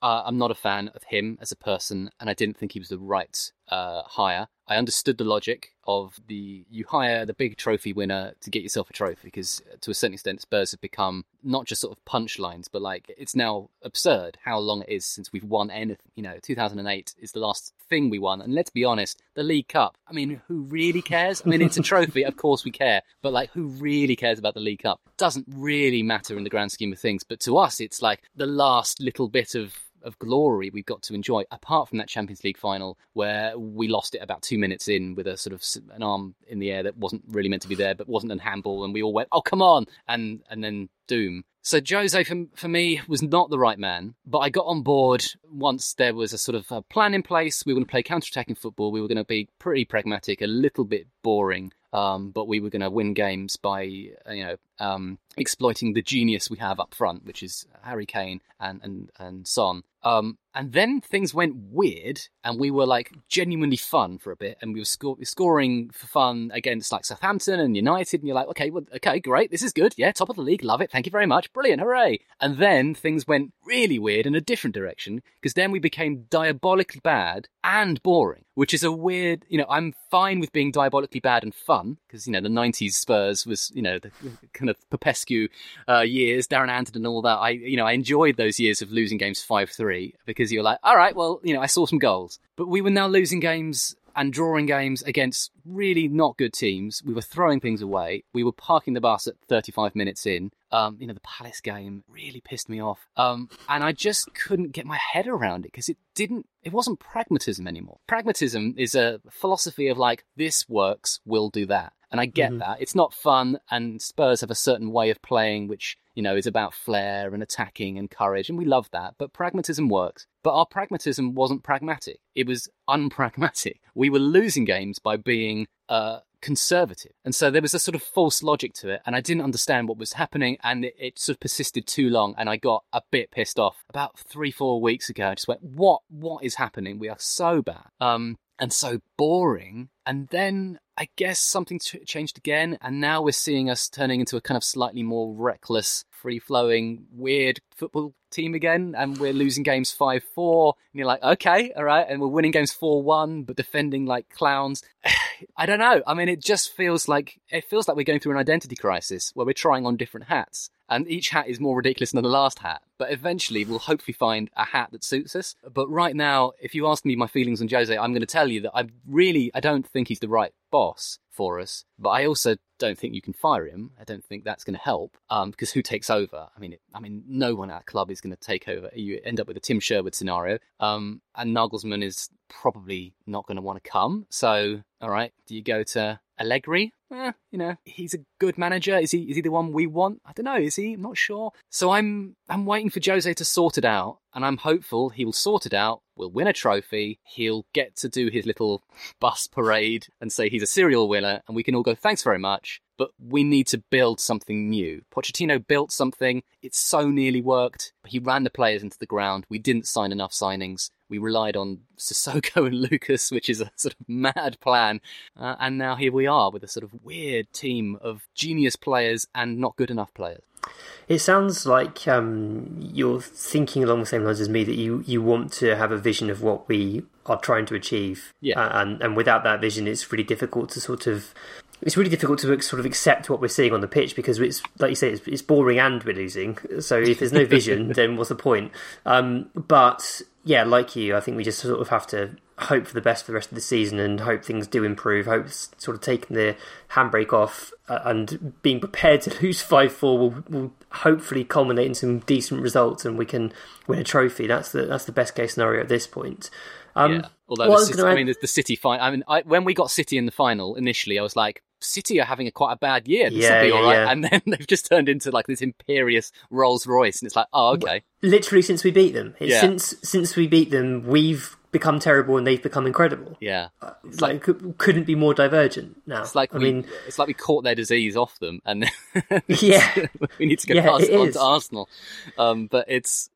uh, I'm not a fan of him as a person, and I didn't think he was the right uh, hire. I understood the logic of the you hire the big trophy winner to get yourself a trophy, because to a certain extent Spurs have become not just sort of punchlines, but like it's now absurd how long it is since we've won anything. You know, two thousand eight is the last thing we won, and let's be honest, the League Cup, I mean, who really cares? I mean, it's a trophy, of course we care, but like, who really cares about the League Cup? It doesn't really matter in the grand scheme of things, but to us it's like the last little bit of of glory we've got to enjoy, apart from that Champions League final where we lost it about two minutes in with a sort of an arm in the air that wasn't really meant to be there, but wasn't a handball, and we all went, oh, come on, and and then doom. So Jose, for, for me, was not the right man, but I got on board once there was a sort of a plan in place. We were going to play counter-attacking football. We were going to be pretty pragmatic, a little bit boring, um, but we were going to win games by, you know, um, exploiting the genius we have up front, which is Harry Kane and, and, and Son. Um, and then things went weird, and we were like genuinely fun for a bit, and we were sco- scoring for fun against like Southampton and United, and you're like, okay, well, okay, great, this is good, yeah, top of the league, love it, thank you very much, brilliant, hooray! And then things went really weird in a different direction, because then we became diabolically bad and boring, which is a weird, you know, I'm fine with being diabolically bad and fun, because, you know, the nineties Spurs was, you know, the kind of Popescu uh, years, Darren Anderton and all that. I, you know, I enjoyed those years of losing games five three, because you're like, all right, well, you know, I saw some goals. But we were now losing games and drawing games against really not good teams. We were throwing things away. We were parking the bus at thirty-five minutes in. Um, you know, the Palace game really pissed me off. Um, and I just couldn't get my head around it, because it didn't, it wasn't pragmatism anymore. Pragmatism is a philosophy of like, this works, we'll do that. And I get mm-hmm. that. It's not fun, and Spurs have a certain way of playing which, you know, is about flair and attacking and courage, and we love that. But pragmatism works. But our pragmatism wasn't pragmatic. It was unpragmatic. We were losing games by being uh, conservative. And so there was a sort of false logic to it, and I didn't understand what was happening, and it, it sort of persisted too long, and I got a bit pissed off. About three, four weeks ago, I just went, what, what is happening? We are so bad. Um, and so boring. And then I guess something ch- changed again, and now we're seeing us turning into a kind of slightly more reckless, free-flowing, weird football team again, and we're losing games five four, and you're like, okay, all right, and we're winning games four one, but defending like clowns. I don't know. I mean, it just feels like, it feels like we're going through an identity crisis where we're trying on different hats, and each hat is more ridiculous than the last hat. But eventually, we'll hopefully find a hat that suits us. But right now, if you ask me my feelings on Jose, I'm going to tell you that I really, I don't think he's the right boss for us. But I also don't think you can fire him. I don't think that's going to help. Um, because who takes over? I mean, it, I mean, no one at a club is going to take over. You end up with a Tim Sherwood scenario. Um, and Nagelsmann is probably not going to want to come. So, all right, do you go to Allegri? Eh, you know, he's a good manager. Is he? Is he the one we want? I don't know. Is he? I'm not sure. So I'm, I'm waiting for Jose to sort it out, and I'm hopeful he will sort it out. We'll win a trophy. He'll get to do his little bus parade and say he's a serial winner, and we can all go, thanks very much. But we need to build something new. Pochettino built something. It so nearly worked. He ran the players into the ground. We didn't sign enough signings. We relied on Sissoko and Lucas, which is a sort of mad plan. Uh, and now here we are with a sort of weird team of genius players and not good enough players. It sounds like um, you're thinking along the same lines as me, that you, you want to have a vision of what we are trying to achieve. Yeah. Uh, and, and without that vision, it's really difficult to sort of... It's really difficult to sort of accept what we're seeing on the pitch, because it's, like you say, it's, it's boring and we're losing. So if there's no vision, then what's the point? Um, but yeah, like you, I think we just sort of have to hope for the best for the rest of the season and hope things do improve. Hope sort of taking the handbrake off uh, and being prepared to lose five four will, will hopefully culminate in some decent results, and we can win a trophy. That's the that's the best case scenario at this point. Um, yeah. Although the City, I mean, the, the City final. I mean, I, when we got City in the final initially, I was like, City are having a quite a bad year. This yeah, will be all yeah, right. yeah. And then they've just turned into like this imperious Rolls Royce, and it's like, oh, okay. Literally, since we beat them, it's yeah. since since we beat them, we've become terrible and they've become incredible. Yeah, it's like, like couldn't be more divergent now. It's like I we, mean, it's like we caught their disease off them, and yeah, we need to go yeah, past on is. to Arsenal. Um, but it's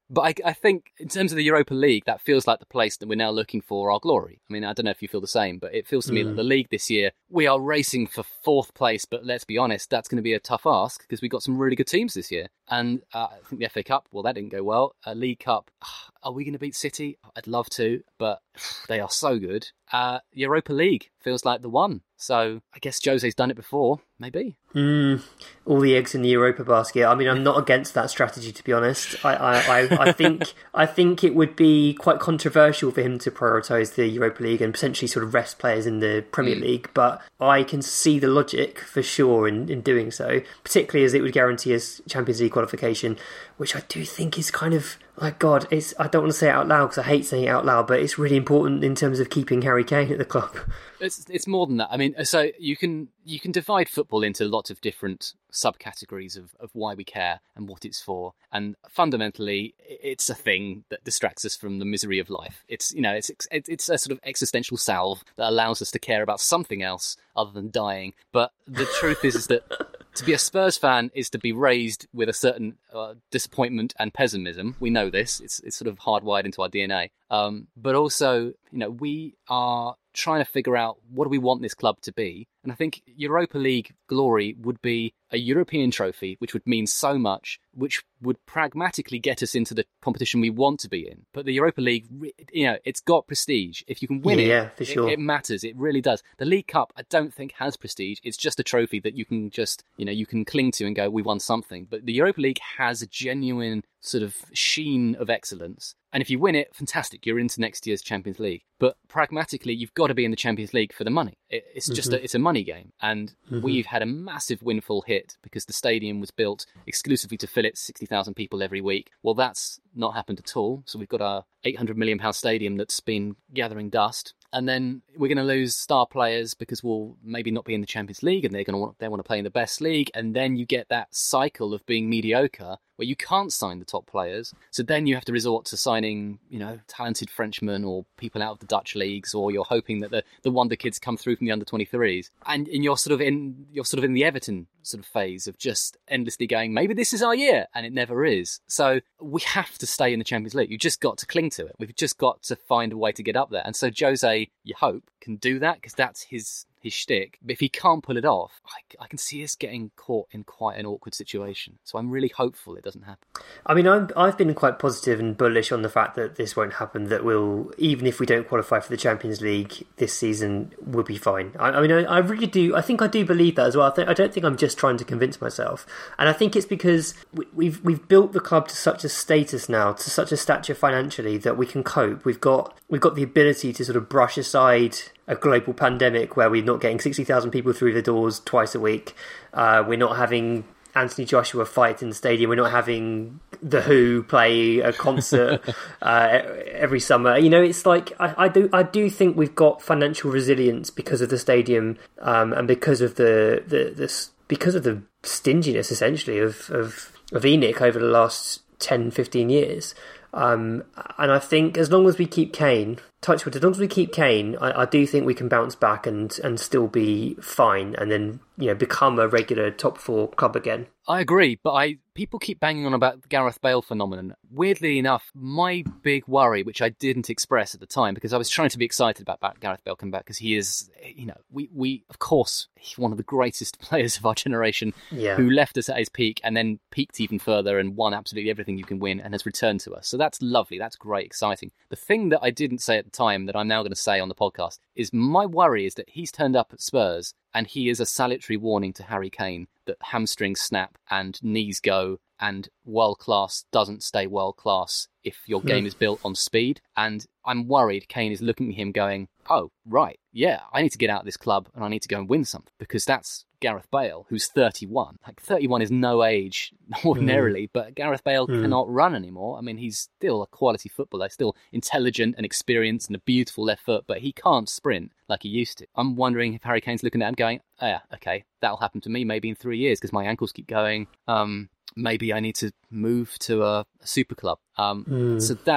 But I, I think in terms of the Europa League, that feels like the place that we're now looking for our glory. I mean, I don't know if you feel the same, but it feels to me mm. like the league this year, we are racing for fourth place, but let's be honest, that's going to be a tough ask because we've got some really good teams this year. And uh, I think the F A Cup, well, that didn't go well. Uh, League Cup, are we going to beat City? I'd love to, but they are so good. Uh, Europa League feels like the one. So I guess Jose's done it before, maybe. Mm, all the eggs in the Europa basket. I mean, I'm not against that strategy, to be honest. I, I, I, I think I think it would be quite controversial for him to prioritise the Europa League and potentially sort of rest players in the Premier mm. League, but I can see the logic for sure in, in doing so, particularly as it would guarantee us Champions League qualification, which I do think is kind of, like, God, it's, I don't want to say it out loud because I hate saying it out loud, but it's really important in terms of keeping Harry Kane at the club. It's it's more than that. I mean, so you can you can divide football into lots of different subcategories of, of why we care and what it's for. And fundamentally, it's a thing that distracts us from the misery of life. It's, you know, it's it's a sort of existential salve that allows us to care about something else other than dying. But the truth is, is that to be a Spurs fan is to be raised with a certain uh, disappointment and pessimism. We know this. It's it's sort of hardwired into our D N A. Um, but also, you know, we are trying to figure out what do we want this club to be. And I think Europa League glory would be a European trophy, which would mean so much, which would pragmatically get us into the competition we want to be in. But the Europa League, you know, it's got prestige. If you can win yeah, it, yeah, for sure. it, it matters. It really does. The League Cup, I don't think has prestige. It's just a trophy that you can just, you know, you can cling to and go, we won something. But the Europa League has a genuine sort of sheen of excellence. And if you win it, fantastic, you're into next year's Champions League. But pragmatically, you've got to be in the Champions League for the money. It, it's just mm-hmm. a, it's a money game. And mm-hmm. we've had a massive windfall hit because the stadium was built exclusively to fill it sixty thousand people every week. Well, that's not happened at all. So we've got our eight hundred million pound stadium that's been gathering dust. And then we're going to lose star players because we'll maybe not be in the Champions League and they're going to want, they want to play in the best league. And then you get that cycle of being mediocre where you can't sign the top players. So then you have to resort to signing, you know, talented Frenchmen or people out of the Dutch leagues, or you're hoping that the, the wonder kids come through from the under twenty-threes. And, and you're sort of in you're sort of in the Everton sort of phase of just endlessly going, maybe this is our year, and it never is. So we have to stay in the Champions League. You've just got to cling to it. We've just got to find a way to get up there. And so Jose, you hope, can do that because that's his his shtick. But if he can't pull it off, I, I can see us getting caught in quite an awkward situation. So I'm really hopeful it doesn't happen. I mean, I'm, I've been quite positive and bullish on the fact that this won't happen, that we'll, even if we don't qualify for the Champions League this season, we'll be fine. I, I mean, I, I really do, I think I do believe that as well. I, th- I don't think I'm just trying to convince myself. And I think it's because we, we've we've built the club to such a status now, to such a stature financially, that we can cope. We've got we've got the ability to sort of brush aside a global pandemic where we're not getting sixty thousand people through the doors twice a week. Uh, we're not having Anthony Joshua fight in the stadium. We're not having The Who play a concert uh, every summer. You know, it's like I, I do I do think we've got financial resilience because of the stadium um, and because of the, the this because of the stinginess essentially of of, of ENIC over the last ten, fifteen years. Um, and I think as long as we keep Kane, touch wood, as long as we keep Kane, I, I do think we can bounce back and, and still be fine, and then, you know, become a regular top four club again. I agree, but I people keep banging on about the Gareth Bale phenomenon. Weirdly enough, my big worry, which I didn't express at the time, because I was trying to be excited about Gareth Bale coming back, because he is, you know, we, we of course, he's one of the greatest players of our generation, yeah. who left us at his peak and then peaked even further and won absolutely everything you can win and has returned to us. So that's lovely. That's great, exciting. The thing that I didn't say at the time that I'm now going to say on the podcast is my worry is that he's turned up at Spurs and he is a salutary warning to Harry Kane that hamstrings snap and knees go and world class doesn't stay world class if your game is built on speed. And I'm worried Kane is looking at him going, oh, right, yeah, I need to get out of this club and I need to go and win something, because that's Gareth Bale, who's thirty-one. Like, thirty-one is no age ordinarily, mm. but Gareth Bale mm. cannot run anymore. I mean, he's still a quality footballer, still intelligent and experienced and a beautiful left foot, but he can't sprint like he used to. I'm wondering if Harry Kane's looking at him going, oh, yeah, okay, that'll happen to me maybe in three years because my ankles keep going. Um, maybe I need to move to a, a super club. Um, mm. So that's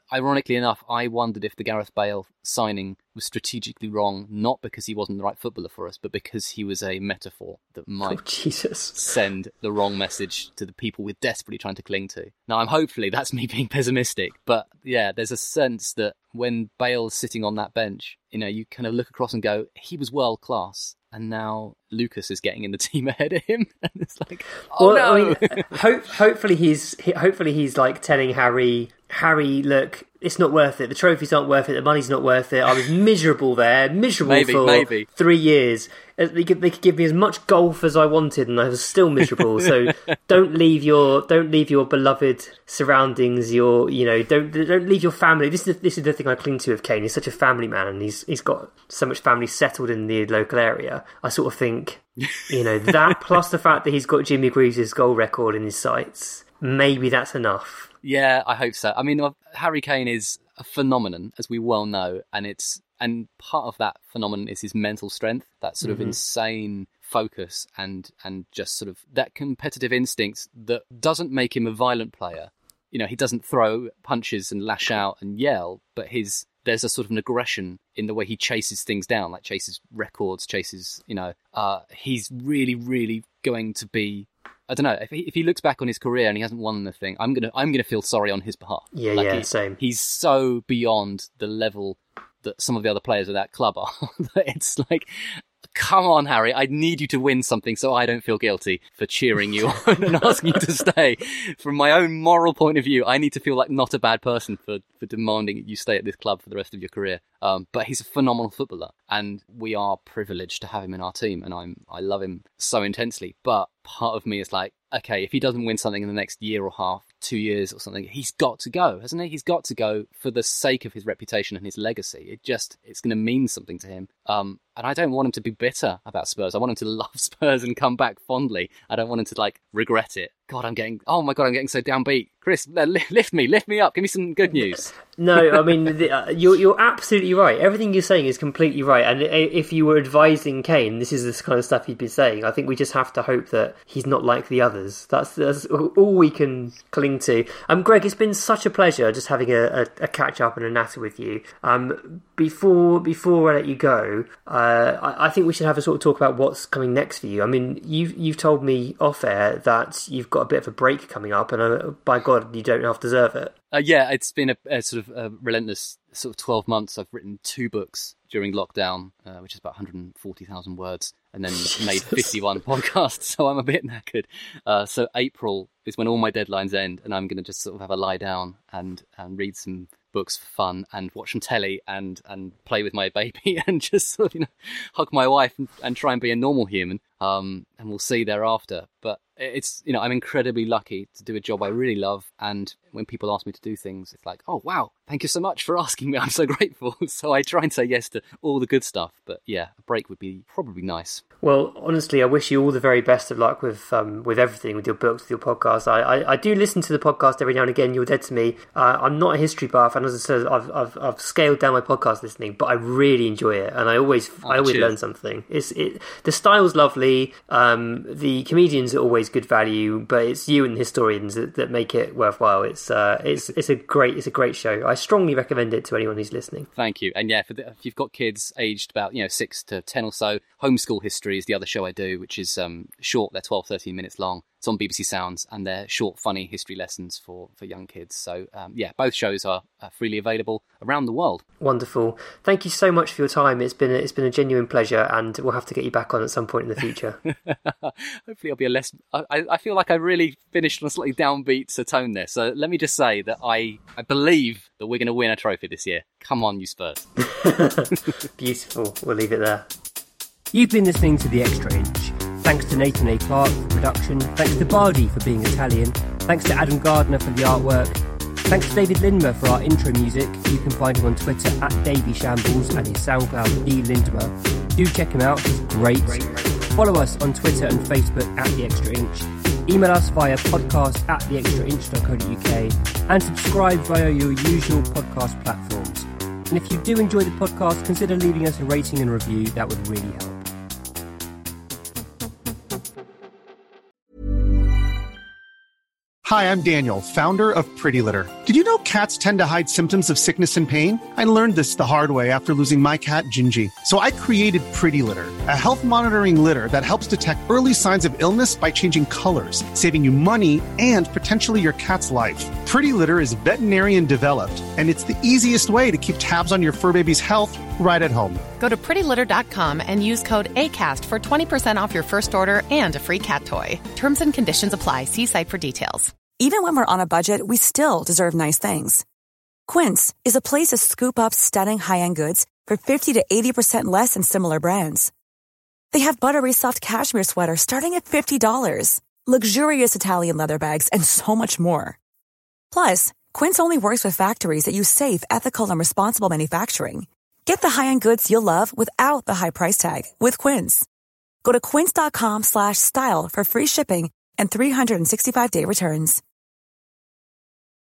ironically enough, I wondered if the Gareth Bale signing was strategically wrong, not because he wasn't the right footballer for us, but because he was a metaphor that might oh, Jesus. send the wrong message to the people we're desperately trying to cling to. Now, I'm hopefully that's me being pessimistic, but yeah, there's a sense that when Bale's sitting on that bench, you know, you kind of look across and go, he was world class. And now Lucas is getting in the team ahead of him, and it's like, oh well, no! I mean, hope, hopefully he's hopefully he's like telling Harry, Harry, look, it's not worth it. The trophies aren't worth it. The money's not worth it. I was miserable there, miserable maybe, for maybe. three years. They could, they could give me as much golf as I wanted, and I was still miserable. So don't leave your don't leave your beloved surroundings. Your you know don't don't leave your family. This is the, this is the thing I cling to with Kane. He's such a family man, and he's he's got so much family settled in the local area. I sort of think, you know, that plus the fact that he's got Jimmy Greaves' goal record in his sights, maybe that's enough. Yeah, I hope so. I mean, Harry Kane is a phenomenon, as we well know, and it's and part of that phenomenon is his mental strength, that sort of mm-hmm. insane focus and and just sort of that competitive instinct that doesn't make him a violent player. You know, he doesn't throw punches and lash out and yell, but his there's a sort of an aggression in the way he chases things down, like chases records, chases, you know, uh, he's really, really going to be, I don't know, if he, if he looks back on his career and he hasn't won the thing, I'm going to I'm gonna feel sorry on his behalf. Yeah, like yeah, he, same. He's so beyond the level that some of the other players of that club are. It's like, come on, Harry, I need you to win something so I don't feel guilty for cheering you on and asking you to stay. From my own moral point of view, I need to feel like not a bad person for, for demanding you stay at this club for the rest of your career. Um, but he's a phenomenal footballer, and we are privileged to have him in our team, and I'm I love him so intensely. But part of me is like, okay, if he doesn't win something in the next year or half, two years or something, he's got to go, hasn't he? He's got to go for the sake of his reputation and his legacy. It just, it's going to mean something to him. Um, and I don't want him to be bitter about Spurs. I want him to love Spurs and come back fondly. I don't want him to, like, regret it. God, I'm getting, oh my God, I'm getting so downbeat. Chris, lift me, lift me up. Give me some good news. No, I mean, the, uh, you're, you're absolutely right. Everything you're saying is completely right. And if you were advising Kane, this is the kind of stuff he'd be saying. I think we just have to hope that he's not like the others. That's, that's all we can cling to. Um, Greg, it's been such a pleasure just having a, a, a catch up and a natter with you. Um, before before I let you go, uh, I, I think we should have a sort of talk about what's coming next for you. I mean, you've you've told me off air that you've got a bit of a break coming up, and uh, by God, you don't half deserve it. Uh, yeah, it's been a, a sort of a relentless sort of twelve months. I've written two books during lockdown, uh, which is about one hundred forty thousand words, and then Jesus. made fifty-one podcasts, so I'm a bit knackered. Uh, so April is when all my deadlines end, and I'm going to just sort of have a lie down and, and read some books for fun and watch some telly and, and play with my baby and just sort of, you know, hug my wife and, and try and be a normal human. Um, and we'll see thereafter. But it's, you know, I'm incredibly lucky to do a job I really love. And when people ask me to do things, it's like, oh, wow, thank you so much for asking me. I'm so grateful. So I try and say yes to all the good stuff. But yeah, a break would be probably nice. Well, honestly, I wish you all the very best of luck with um, with everything, with your books, with your podcast. I, I, I do listen to the podcast every now and again. You're Dead to Me. Uh, I'm not a history buff, and as I said, I've, I've I've scaled down my podcast listening, but I really enjoy it, and I always oh, I always cheers. learn something. It's it the style's lovely. Um, the comedians are always good value, but it's you and the historians that, that make it worthwhile. It's uh, it's it's a great it's a great show. I strongly recommend it to anyone who's listening. Thank you. And yeah, for the, if you've got kids aged about you know six to ten or so, Homeschool History is the other show I do, which is um, short. They're twelve, thirteen minutes long. It's on B B C Sounds, and they're short, funny history lessons for, for young kids. So, um, yeah, both shows are uh, freely available around the world. Wonderful. Thank you so much for your time. It's been a, it's been a genuine pleasure, and we'll have to get you back on at some point in the future. Hopefully I'll be a less... I, I feel like I really finished on a slightly downbeat tone there. So let me just say that I, I believe that we're going to win a trophy this year. Come on, you Spurs. Beautiful. We'll leave it there. You've been listening to The Extra Inch. Thanks to Nathan A. Clark for production. Thanks to Bardi for being Italian. Thanks to Adam Gardner for the artwork. Thanks to David Lindmer for our intro music. You can find him on Twitter at Davy Shambles and his SoundCloud D Lindmer. Do check him out, he's great. Follow us on Twitter and Facebook at The Extra Inch. Email us via podcast at the extra inch dot co dot uk and subscribe via your usual podcast platforms. And if you do enjoy the podcast, consider leaving us a rating and review. That would really help. Hi, I'm Daniel, founder of Pretty Litter. Did you know cats tend to hide symptoms of sickness and pain? I learned this the hard way after losing my cat, Gingy. So I created Pretty Litter, a health monitoring litter that helps detect early signs of illness by changing colors, saving you money and potentially your cat's life. Pretty Litter is veterinarian developed, and it's the easiest way to keep tabs on your fur baby's health right at home. Go to pretty litter dot com and use code ACAST for twenty percent off your first order and a free cat toy. Terms and conditions apply. See site for details. Even when we're on a budget, we still deserve nice things. Quince is a place to scoop up stunning high-end goods for fifty to eighty percent less than similar brands. They have buttery soft cashmere sweaters starting at fifty dollars, luxurious Italian leather bags, and so much more. Plus, Quince only works with factories that use safe, ethical, and responsible manufacturing. Get the high-end goods you'll love without the high price tag with Quince. Go to quince dot com slash style for free shipping and three sixty-five day returns.